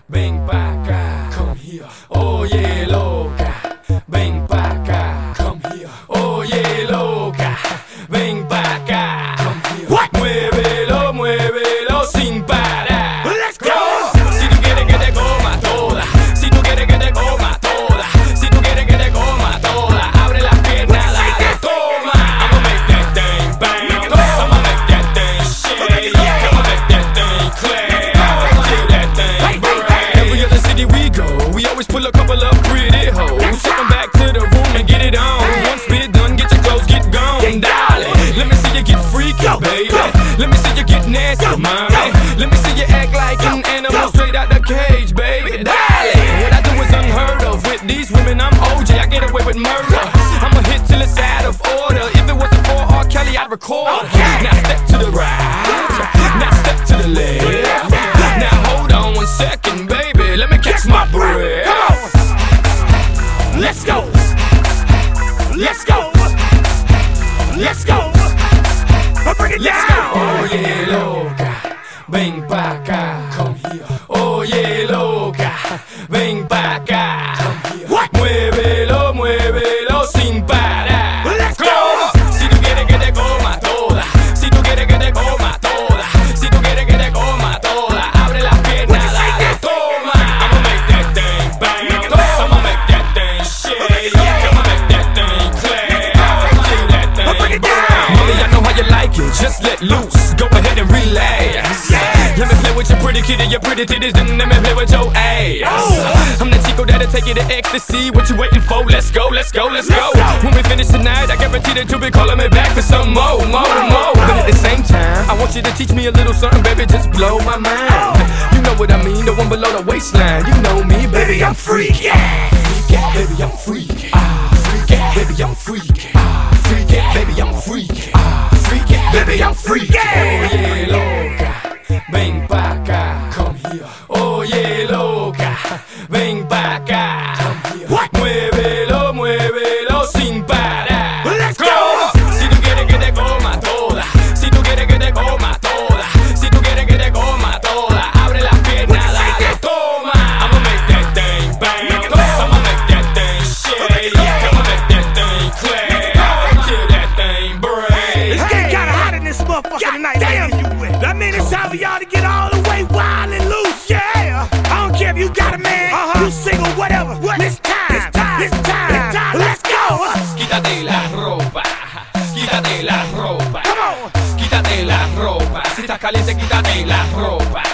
ven pa' acá, come here. Oye loca, ven pa' acá, come here. Oye loca, ven pa' acá, come here. What? Muévelo, muévelo sin parar. Let's go. Si tú quieres que te coma toda, si tú quieres que te coma toda, si tú quieres que te coma toda, abre las piernas, dale, toma. I'ma make that thing bounce, I'ma make that thing shake, I'ma make that thing clap, till that thing break. Every other city we go, we always pull a couple of pretty hoes, take them back to the room and get it on. Once we're done, get your clothes, get gone, darling. Let me see you get freaky, baby. Let me see you get nasty, mommy. Let me see you act like an animal straight out the cage, baby. Darling, what I do is unheard of. With these women, I'm OJ, I get away with murder. I'm a hit till it's out of order. If it wasn't for R. Kelly, I'd record. Now step to the right, now step to the left. Now hold on 1 second, baby. Let me catch my breath. Let's go. Let's go. Let's go. Bring it down. Oye loca, ven pa' acá, come here. Oye loca, ven pa' acá, come here. What? Muévelo, muévelo sin parar. Let's go. Si tú quieres que te coma toda, si tú quieres que te coma toda, si tú quieres que te coma toda, abre las piernas, dale, toma. I'ma make that thing bounce, I'ma make that thing shake, I'ma make that thing clap, till that thing Bring it break. down. Mommy, I know how you like it, just let loose, go ahead and relax. Let me play with your pretty kitty, your pretty titties, then let me play with your ass. I'm the Chico that'll take you to ecstasy. What you waiting for? Let's go, let's go, let's go. When we finish tonight, I guarantee that you'll be calling me back for some more. But at the same time, I want you to teach me a little something, baby, just blow my mind. You know what I mean, the one below the waistline. You know me, baby, I'm freaky. Freaky, baby, I'm freaky. Freaky, baby, I'm freaky. Freaky, baby, I'm freaky. Freaky, baby, I'm freaky. Oye loca, ven pa' acá, come here. Oye loca, ven pa' acá, come here. What? Muévelo, muévelo sin parar. Let's go. Si tú quieres que te coma toda, si tú quieres que te coma toda, si tú quieres que te coma toda, abre las piernas, dale, toma. I'ma make that thing bounce, I'ma make that thing shake, I'ma make that thing clap, till that thing break. It's getting kinda hot in this motherfucker tonight. Damn. That mean it's time for y'all to get all the way wild and loose, yeah. I don't care if you got a man, you single, whatever. It's time, it's time, it's time. Let's go. Quítate la ropa, quítate la ropa, Come on. quítate la ropa. Si estás caliente, quítate la ropa.